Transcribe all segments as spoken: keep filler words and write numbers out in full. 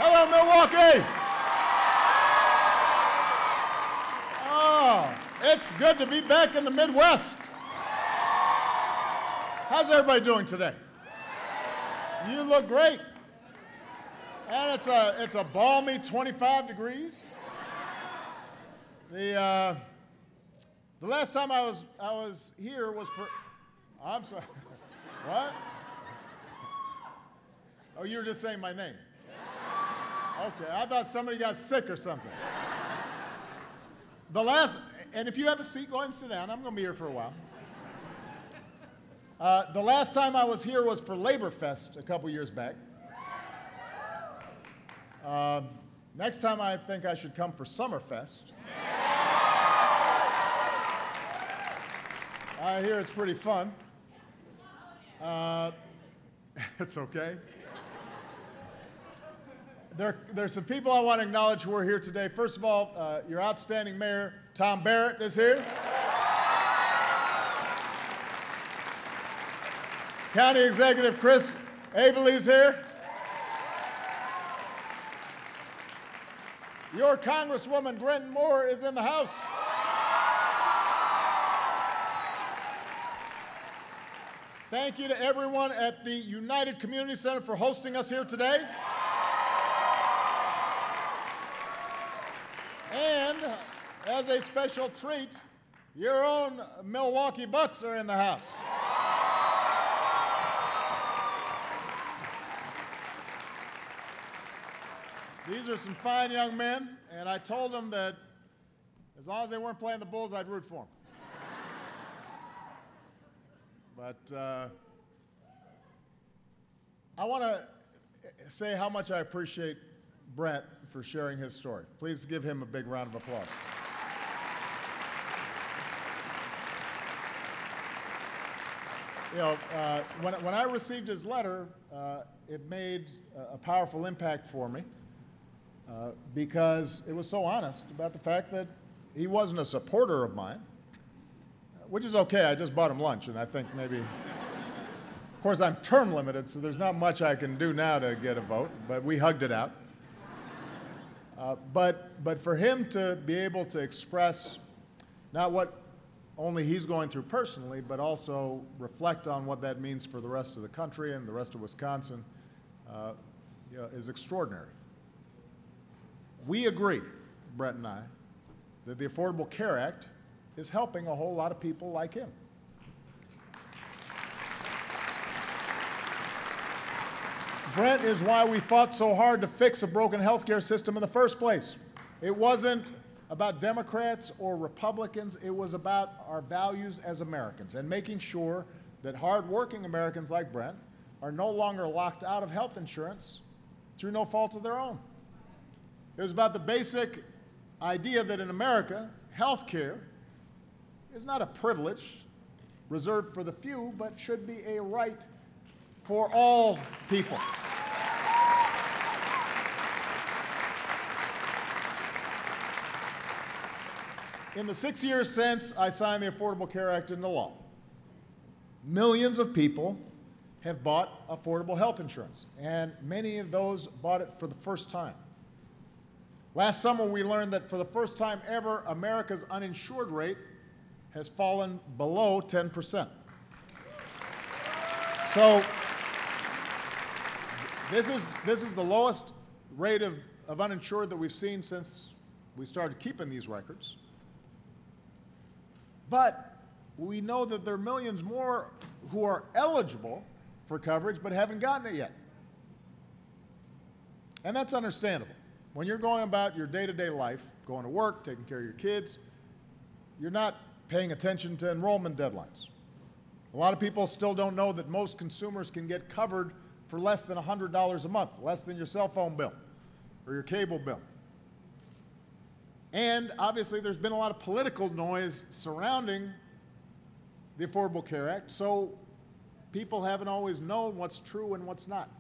Hello, Milwaukee. Oh, it's good to be back in the Midwest. How's everybody doing today? You look great. And it's a, it's a balmy twenty-five degrees. The, uh, the last time I was, I was here was for, I'm sorry, what? Oh, you were just saying my name. Okay, I thought somebody got sick or something. The last, and if you have a seat, go ahead and sit down. I'm going to be here for a while. Uh, the last time I was here was for Labor Fest a couple years back. Uh, next time I think I should come for Summerfest. I hear it's pretty fun. Uh, it's okay. There, there's some people I want to acknowledge who are here today. First of all, uh, your outstanding mayor, Tom Barrett, is here. County Executive Chris Abele is here. Your Congresswoman Gwen Moore is in the house. Thank you to everyone at the United Community Center for hosting us here today. And as a special treat, your own Milwaukee Bucks are in the house. These are some fine young men, and I told them that as long as they weren't playing the Bulls, I'd root for them. But uh, I want to say how much I appreciate Brent for sharing his story. Please give him a big round of applause. You know, uh, when, when I received his letter, uh, it made a, a powerful impact for me uh, because it was so honest about the fact that he wasn't a supporter of mine, which is okay. I just bought him lunch, and I think maybe, of course, I'm term limited, so there's not much I can do now to get a vote, but we hugged it out. Uh, but, but for him to be able to express not what only he's going through personally, but also reflect on what that means for the rest of the country and the rest of Wisconsin uh, you know, is extraordinary. We agree, Brent and I, that the Affordable Care Act is helping a whole lot of people like him. Brent is why we fought so hard to fix a broken health care system in the first place. It wasn't about Democrats or Republicans. It was about our values as Americans and making sure that hardworking Americans like Brent are no longer locked out of health insurance through no fault of their own. It was about the basic idea that in America, health care is not a privilege reserved for the few, but should be a right for all people. In the six years since I signed the Affordable Care Act into law, millions of people have bought affordable health insurance, and many of those bought it for the first time. Last summer, we learned that for the first time ever, America's uninsured rate has fallen below ten percent. So this is, this is the lowest rate of, of uninsured that we've seen since we started keeping these records. But we know that there are millions more who are eligible for coverage but haven't gotten it yet. And that's understandable. When you're going about your day-to-day life, going to work, taking care of your kids, you're not paying attention to enrollment deadlines. A lot of people still don't know that most consumers can get covered for less than one hundred dollars a month, less than your cell phone bill or your cable bill. And obviously there's been a lot of political noise surrounding the Affordable Care Act, so people haven't always known what's true and what's not.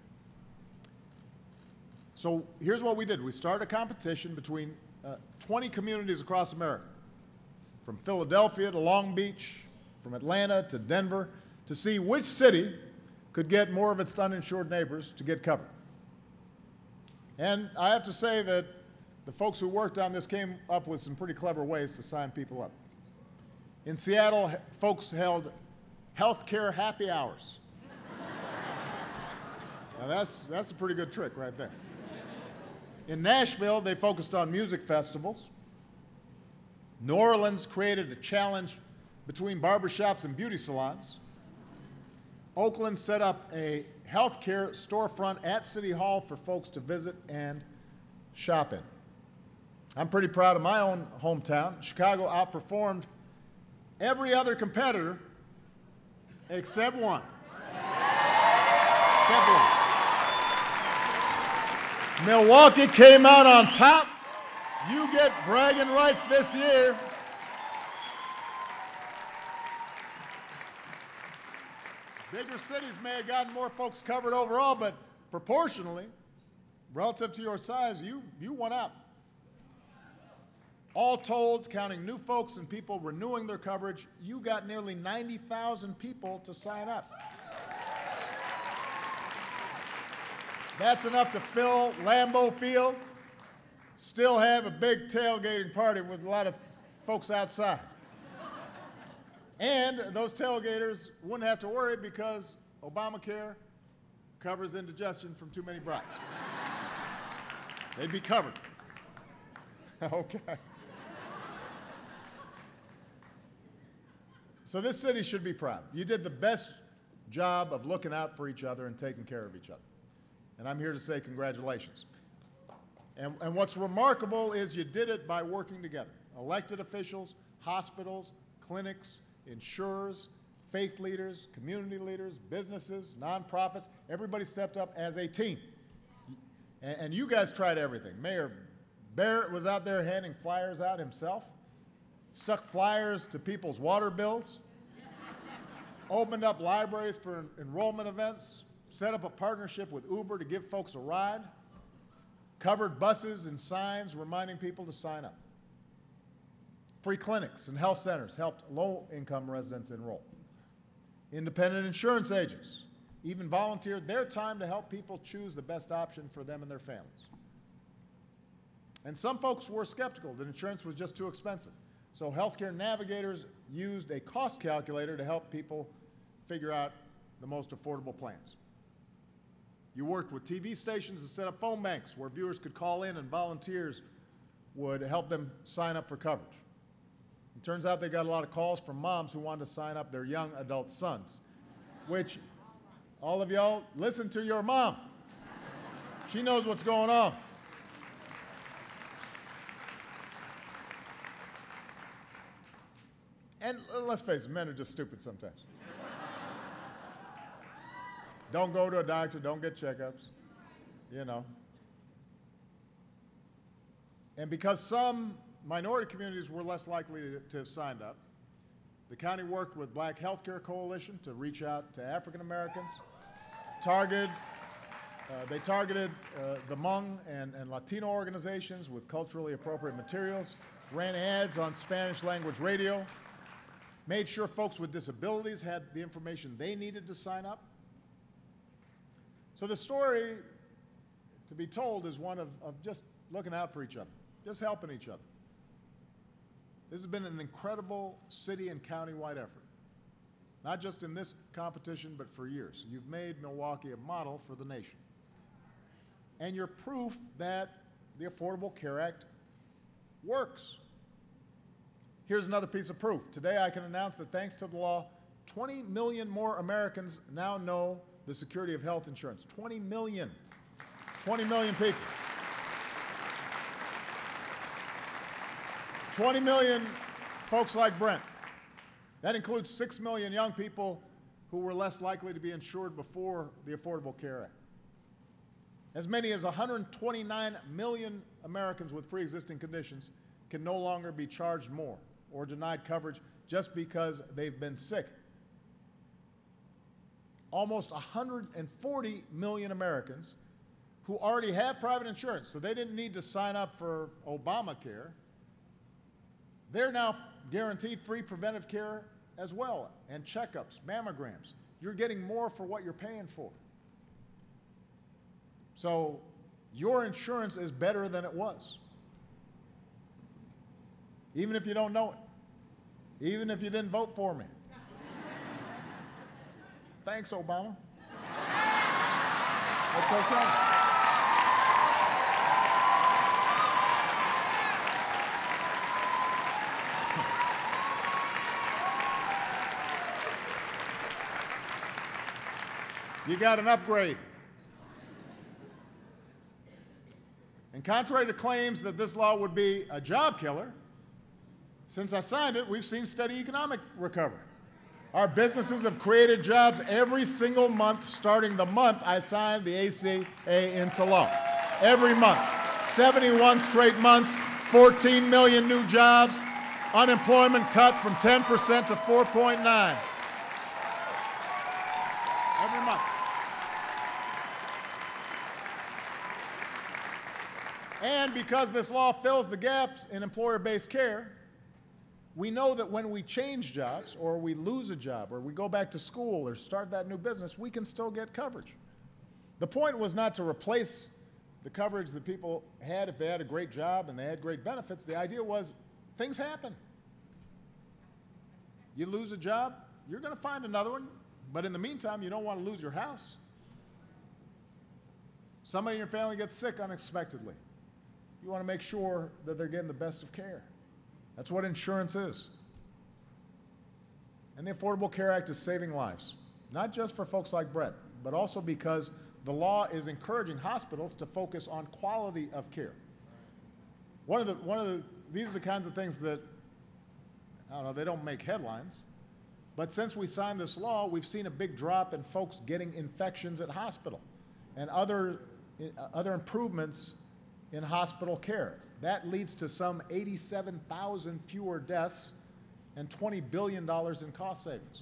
So here's what we did. We started a competition between uh, twenty communities across America, from Philadelphia to Long Beach, from Atlanta to Denver, to see which city could get more of its uninsured neighbors to get covered. And I have to say that the folks who worked on this came up with some pretty clever ways to sign people up. In Seattle, folks held healthcare happy hours. Now that's, that's a pretty good trick right there. In Nashville, they focused on music festivals. New Orleans created a challenge between barbershops and beauty salons. Oakland set up a healthcare storefront at City Hall for folks to visit and shop in. I'm pretty proud of my own hometown. Chicago outperformed every other competitor except one. Except one. Milwaukee came out on top. You get bragging rights this year. Bigger cities may have gotten more folks covered overall, but proportionally, relative to your size, you, you won out. All told, counting new folks and people renewing their coverage, you got nearly ninety thousand people to sign up. That's enough to fill Lambeau Field, still have a big tailgating party with a lot of folks outside. And those tailgaters wouldn't have to worry because Obamacare covers indigestion from too many brats. They'd be covered. Okay. So this city should be proud. You did the best job of looking out for each other and taking care of each other. And I'm here to say congratulations. And, and what's remarkable is you did it by working together. Elected officials, hospitals, clinics, insurers, faith leaders, community leaders, businesses, nonprofits, everybody stepped up as a team. And, and you guys tried everything. Mayor Barrett was out there handing flyers out himself, stuck flyers to people's water bills, opened up libraries for en- enrollment events, set up a partnership with Uber to give folks a ride, covered buses and signs reminding people to sign up. Free clinics and health centers helped low-income residents enroll. Independent insurance agents even volunteered their time to help people choose the best option for them and their families. And some folks were skeptical that insurance was just too expensive. So healthcare navigators used a cost calculator to help people figure out the most affordable plans. You worked with T V stations to set up phone banks where viewers could call in and volunteers would help them sign up for coverage. It turns out they got a lot of calls from moms who wanted to sign up their young adult sons, which all of y'all, listen to your mom. She knows what's going on. And let's face it, men are just stupid sometimes. Don't go to a doctor, don't get checkups, you know. And because some minority communities were less likely to, to have signed up, the county worked with Black Healthcare Coalition to reach out to African Americans. Targeted, uh, they targeted uh, the Hmong and, and Latino organizations with culturally appropriate materials, ran ads on Spanish language radio, made sure folks with disabilities had the information they needed to sign up. So the story to be told is one of, of just looking out for each other, just helping each other. This has been an incredible city and county-wide effort, not just in this competition, but for years. You've made Milwaukee a model for the nation. And you're proof that the Affordable Care Act works. Here's another piece of proof. Today I can announce that thanks to the law, twenty million more Americans now know the security of health insurance. twenty million. twenty million people. twenty million folks like Brent. That includes six million young people who were less likely to be insured before the Affordable Care Act. As many as one hundred twenty-nine million Americans with pre-existing conditions can no longer be charged more or denied coverage just because they've been sick. Almost one hundred forty million Americans who already have private insurance, so they didn't need to sign up for Obamacare, they're now guaranteed free preventive care as well, and checkups, mammograms. You're getting more for what you're paying for. So your insurance is better than it was. Even if you don't know it. Even if you didn't vote for me. Thanks, Obama. That's okay. You got an upgrade. And contrary to claims that this law would be a job killer, since I signed it, we've seen steady economic recovery. Our businesses have created jobs every single month, starting the month I signed the A C A into law. Every month. seventy-one straight months, fourteen million new jobs, unemployment cut from ten percent to four point nine. Every month. And because this law fills the gaps in employer-based care, we know that when we change jobs, or we lose a job, or we go back to school, or start that new business, we can still get coverage. The point was not to replace the coverage that people had if they had a great job and they had great benefits. The idea was things happen. You lose a job, you're going to find another one, but in the meantime, you don't want to lose your house. Somebody in your family gets sick unexpectedly. You want to make sure that they're getting the best of care. That's what insurance is. And the Affordable Care Act is saving lives, not just for folks like Brett, but also because the law is encouraging hospitals to focus on quality of care. One of the, one of the, these are the kinds of things that, I don't know, they don't make headlines, but since we signed this law, we've seen a big drop in folks getting infections at hospital and other, other improvements in hospital care. That leads to some eighty-seven thousand fewer deaths and twenty billion dollars in cost savings.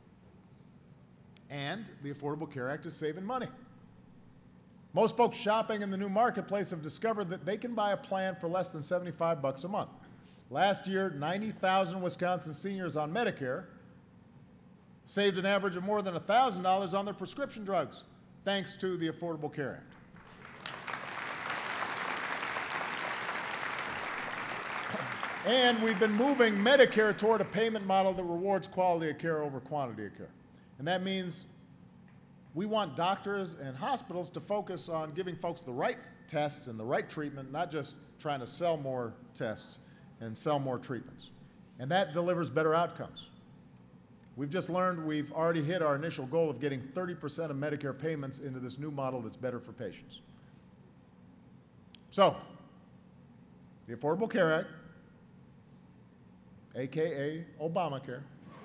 And the Affordable Care Act is saving money. Most folks shopping in the new marketplace have discovered that they can buy a plan for less than seventy-five bucks a month. Last year, ninety thousand Wisconsin seniors on Medicare saved an average of more than one thousand dollars on their prescription drugs, thanks to the Affordable Care Act. And we've been moving Medicare toward a payment model that rewards quality of care over quantity of care. And that means we want doctors and hospitals to focus on giving folks the right tests and the right treatment, not just trying to sell more tests and sell more treatments. And that delivers better outcomes. We've just learned we've already hit our initial goal of getting thirty percent of Medicare payments into this new model that's better for patients. So, the Affordable Care Act, A K A Obamacare,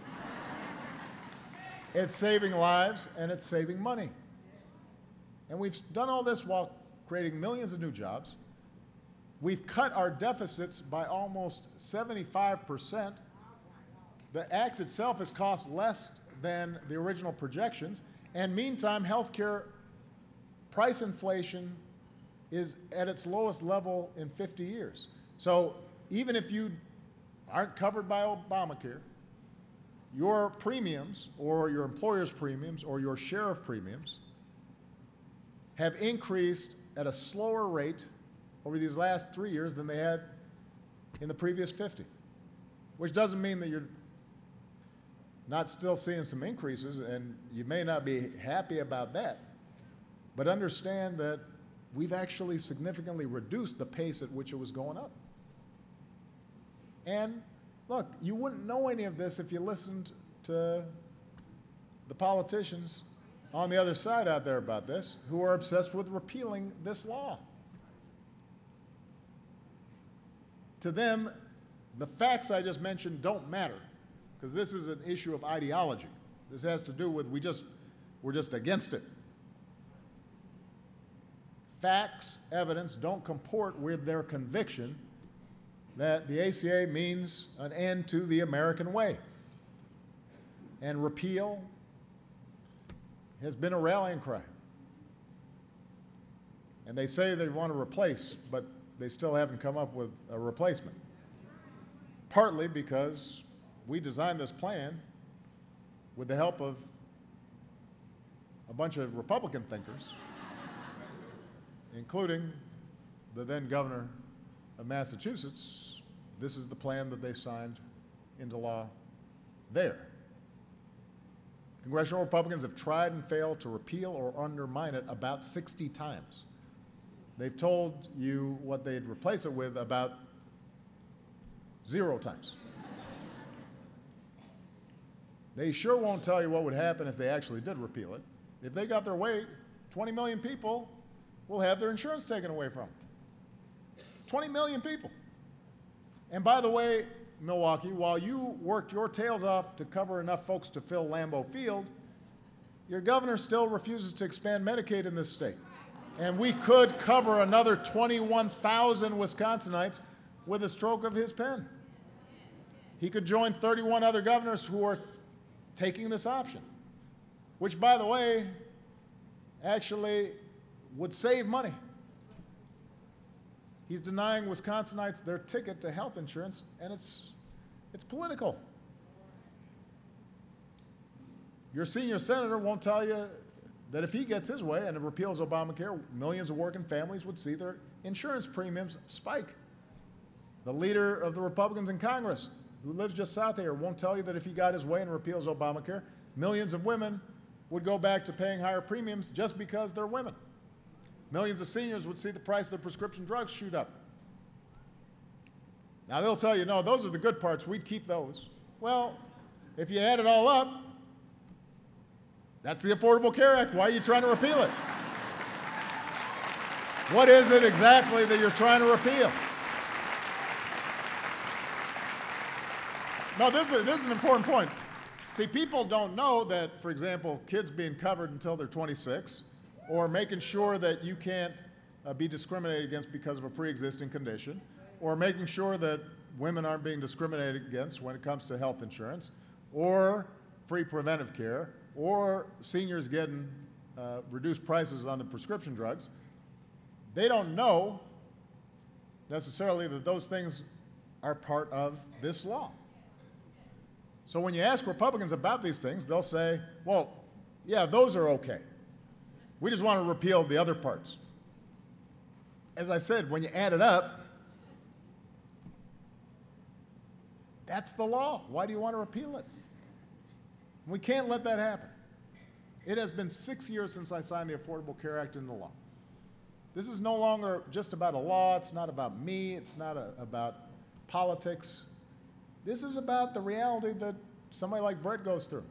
it's saving lives and it's saving money. And we've done all this while creating millions of new jobs. We've cut our deficits by almost seventy-five percent. The act itself has cost less than the original projections. And meantime, healthcare price inflation is at its lowest level in fifty years. So even if you aren't covered by Obamacare, your premiums or your employer's premiums or your share of premiums have increased at a slower rate over these last three years than they had in the previous fifty, which doesn't mean that you're not still seeing some increases, and you may not be happy about that, but understand that we've actually significantly reduced the pace at which it was going up. And look, you wouldn't know any of this if you listened to the politicians on the other side out there about this, who are obsessed with repealing this law. To them, the facts I just mentioned don't matter, because this is an issue of ideology. This has to do with we just, we're just against it. Facts, evidence don't comport with their conviction that the A C A means an end to the American way. And repeal has been a rallying cry. And they say they want to replace, but they still haven't come up with a replacement. Partly because we designed this plan with the help of a bunch of Republican thinkers including the then governor of Massachusetts, this is the plan that they signed into law there. Congressional Republicans have tried and failed to repeal or undermine it about sixty times. They've told you what they'd replace it with about zero times. They sure won't tell you what would happen if they actually did repeal it. If they got their way, twenty million people will have their insurance taken away from them. twenty million people. And by the way, Milwaukee, while you worked your tails off to cover enough folks to fill Lambeau Field, your governor still refuses to expand Medicaid in this state. And we could cover another twenty-one thousand Wisconsinites with a stroke of his pen. He could join thirty-one other governors who are taking this option, which, by the way, actually would save money. He's denying Wisconsinites their ticket to health insurance, and it's, it's political. Your senior senator won't tell you that if he gets his way and it repeals Obamacare, millions of working families would see their insurance premiums spike. The leader of the Republicans in Congress, who lives just south of here, won't tell you that if he got his way and repeals Obamacare, millions of women would go back to paying higher premiums just because they're women. Millions of seniors would see the price of their prescription drugs shoot up. Now they'll tell you, no, those are the good parts, we'd keep those. Well, if you add it all up, that's the Affordable Care Act. Why are you trying to repeal it? What is it exactly that you're trying to repeal? No, this is, this is an important point. See, people don't know that, for example, kids being covered until they're twenty-six, or making sure that you can't uh, be discriminated against because of a pre-existing condition, or making sure that women aren't being discriminated against when it comes to health insurance, or free preventive care, or seniors getting uh, reduced prices on the prescription drugs. They don't know necessarily that those things are part of this law. So when you ask Republicans about these things, they'll say, well, yeah, those are okay. We just want to repeal the other parts. As I said, when you add it up, that's the law. Why do you want to repeal it? We can't let that happen. It has been six years since I signed the Affordable Care Act into law. This is no longer just about a law. It's not about me. It's not a, about politics. This is about the reality that somebody like Brett goes through.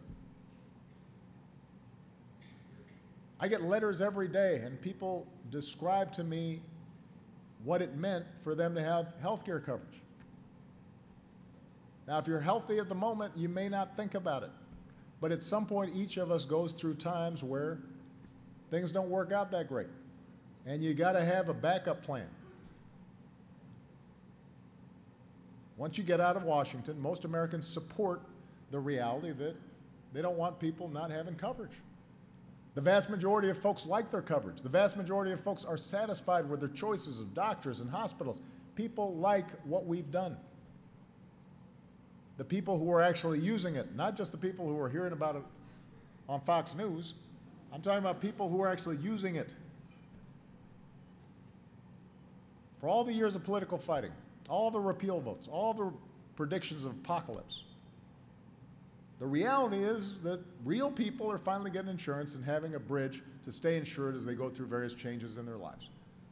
I get letters every day, and people describe to me what it meant for them to have health care coverage. Now, if you're healthy at the moment, you may not think about it. But at some point, each of us goes through times where things don't work out that great. And you got to have a backup plan. Once you get out of Washington, most Americans support the reality that they don't want people not having coverage. The vast majority of folks like their coverage. The vast majority of folks are satisfied with their choices of doctors and hospitals. People like what we've done. The people who are actually using it, not just the people who are hearing about it on Fox News. I'm talking about people who are actually using it. For all the years of political fighting, all the repeal votes, all the predictions of apocalypse, the reality is that real people are finally getting insurance and having a bridge to stay insured as they go through various changes in their lives.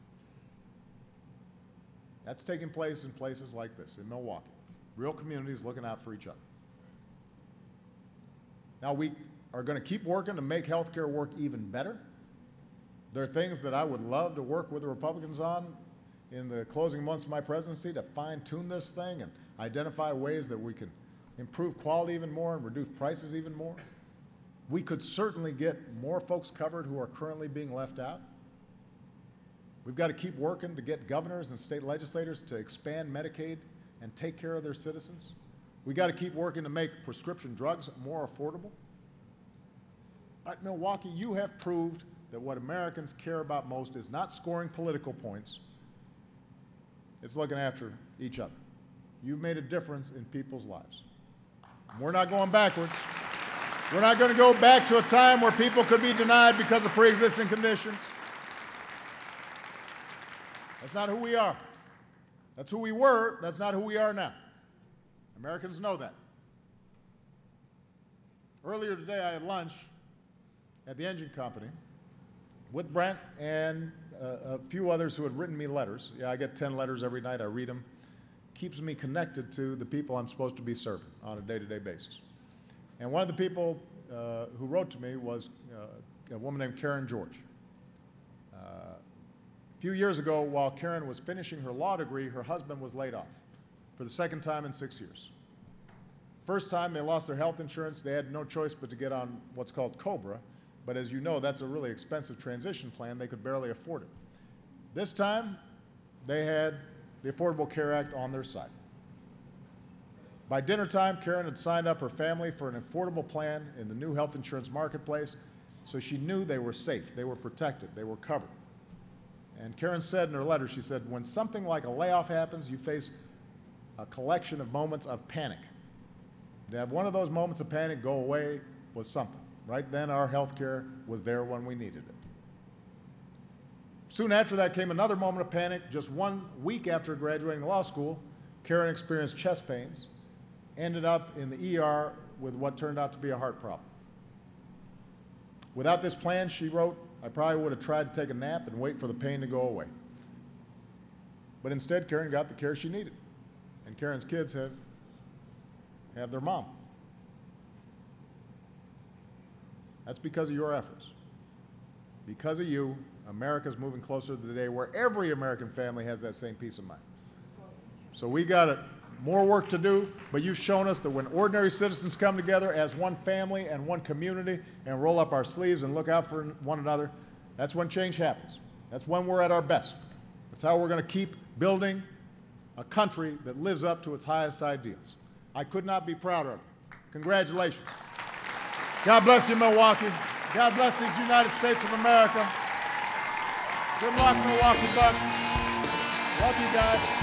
That's taking place in places like this, in Milwaukee. Real communities looking out for each other. Now, we are going to keep working to make health care work even better. There are things that I would love to work with the Republicans on in the closing months of my presidency to fine-tune this thing and identify ways that we can improve quality even more and reduce prices even more. We could certainly get more folks covered who are currently being left out. We've got to keep working to get governors and state legislators to expand Medicaid and take care of their citizens. We've got to keep working to make prescription drugs more affordable. At Milwaukee, you have proved that what Americans care about most is not scoring political points. It's looking after each other. You've made a difference in people's lives. We're not going backwards. We're not going to go back to a time where people could be denied because of pre-existing conditions. That's not who we are. That's who we were. That's not who we are now. Americans know that. Earlier today, I had lunch at the engine company with Brent and uh, a few others who had written me letters. Yeah, I get ten letters every night. I read them. Keeps me connected to the people I'm supposed to be serving on a day-to-day basis. And one of the people uh, who wrote to me was uh, a woman named Karen George. Uh, a few years ago, while Karen was finishing her law degree, her husband was laid off for the second time in six years. First time, they lost their health insurance. They had no choice but to get on what's called COBRA. But as you know, that's a really expensive transition plan. They could barely afford it. This time, they had the Affordable Care Act on their side. By dinner time, Karen had signed up her family for an affordable plan in the new health insurance marketplace, so she knew they were safe, they were protected, they were covered. And Karen said in her letter, she said, when something like a layoff happens, you face a collection of moments of panic. To have one of those moments of panic go away was something. Right then, our health care was there when we needed it. Soon after that came another moment of panic. Just one week after graduating law school, Karen experienced chest pains, ended up in the E R with what turned out to be a heart problem. Without this plan, she wrote, I probably would have tried to take a nap and wait for the pain to go away. But instead, Karen got the care she needed. And Karen's kids have, have their mom. That's because of your efforts. Because of you, America's moving closer to the day where every American family has that same peace of mind. So we got a, more work to do, but you've shown us that when ordinary citizens come together as one family and one community and roll up our sleeves and look out for one another, that's when change happens. That's when we're at our best. That's how we're going to keep building a country that lives up to its highest ideals. I could not be prouder of you. Congratulations. God bless you, Milwaukee. God bless these United States of America. Good luck, Milwaukee Bucks. Love you guys.